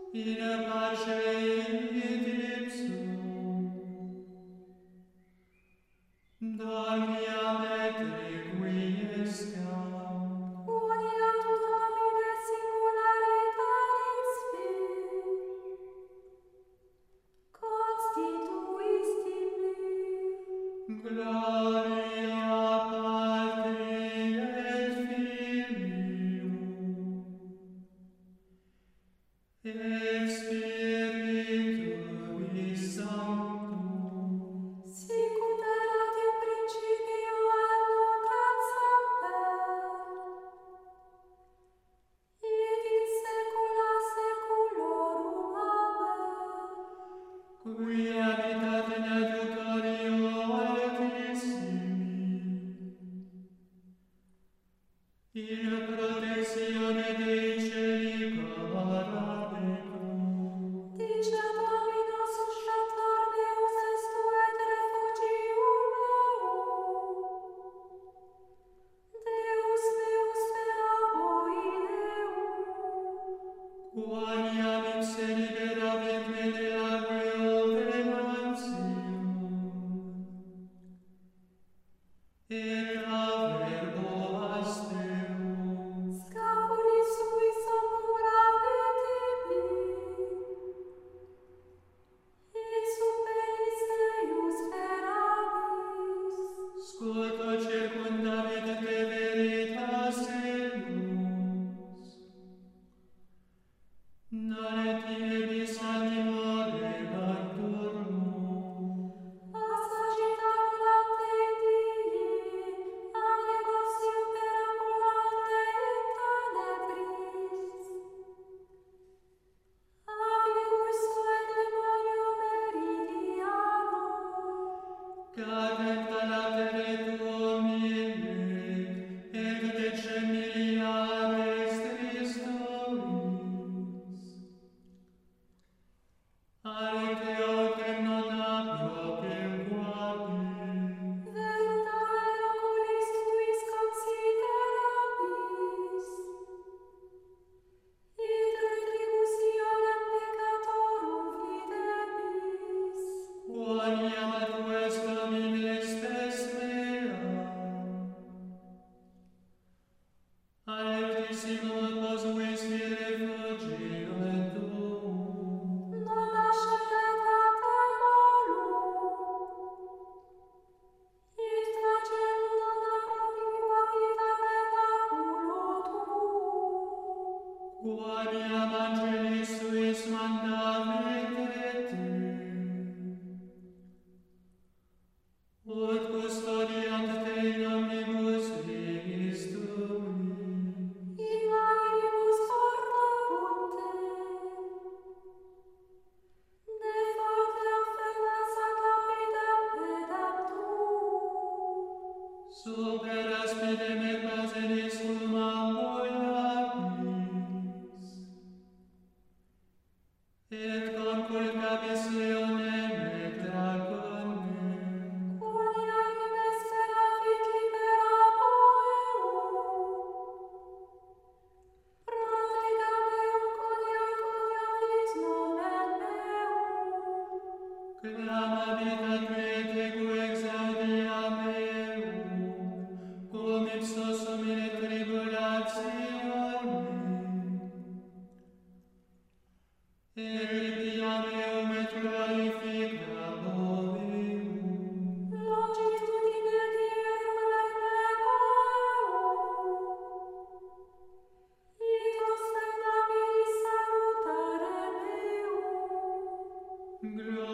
in pace et ipsum, dormiam et requiescam. Uniam tu Domine singularitatis vi, constituisti me. Gloria Patri et Filio et Spiritui Sancto, Sicut erat in principio et nunc et semper, et in saecula saeculorum. Amen. qui habitat in adiutorio Altissimi, in protezione dei cieli parabetum, Dicet Dominus sceltor meus est tu et refugium meum. Deus meus sperabo in eum. quoniam ipse liberavit me de agueo venantium, et a verbo asteum, Scapulis suis ombra vetibi, et superis eius ferabis. sculto circundavit de veritas elus, non et iebis animo regaturno, Assagitavulante in Dii, annegotio perambulante in tenebris. Abicurso et demonium meridianum. cadent a latere tuum illet, et decemiliates tristoris. Arete autem non approprium quapi, Verutare oculis tuis considerabis, et retributionem peccatorum videbis. quoniam tu est Domine spes mea. Altissimum posuis mi refugio et tuum, Non ascetet a te malum, et flagellum non appropiqua vita pentaculo tuum. quoniam angelis suis mandavit et te, ut custodiant te in omnibus viis tui, In manibus portabunt te. Ne forte offendas ad lapidem pedem tuum. super aspidem et basiliscum ampoiatis, et conculcabis leonem et draconem, Quoniam in esperavit liberabo eum. Protega meum conia nomen meum. clamabit ad me et ego exaudia meum, cum ipso sum in tribulationem. Eripia meum et glorificabo meum, Longitudine dierum replego eum. Et ostendabilis salutare meum. gloria